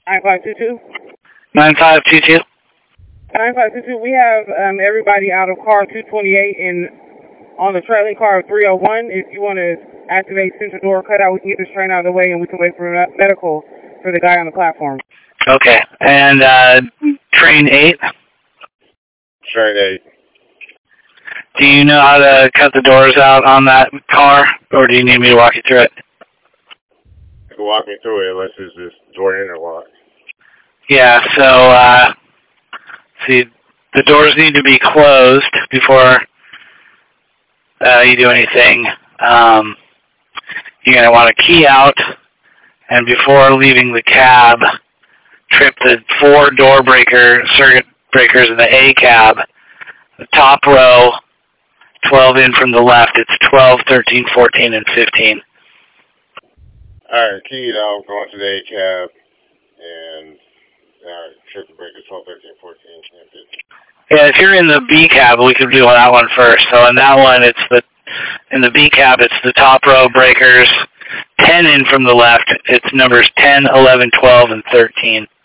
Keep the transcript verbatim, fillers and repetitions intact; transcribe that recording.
nine five two two? nine five two two. nine five two two, we have um, everybody out of car two twenty-eight and on the trailing car of three oh one. If you want to activate central door cutout, we can get this train out of the way and we can wait for medical for the guy on the platform. Okay. And uh, train eight? Train eight. Do you know how to cut the doors out on that car, or do you need me to walk you through it? You can walk me through it unless it's just door interlock. Yeah, so, uh, see, the doors need to be closed before uh, you do anything. Um, you're going to want to key out, and before leaving the cab, trip the four door breaker circuit breakers in the A cab. The top row, twelve in from the left. It's twelve, thirteen, fourteen, and fifteen. All right, keyed out, going to the A cab, and all right, trip the breaker twelve, thirteen, fourteen, and fifteen. Yeah, if you're in the B cab, we could do that one first. So in that one, it's the in the B cab, it's the top row breakers, ten in from the left. It's numbers ten, eleven, twelve, and thirteen.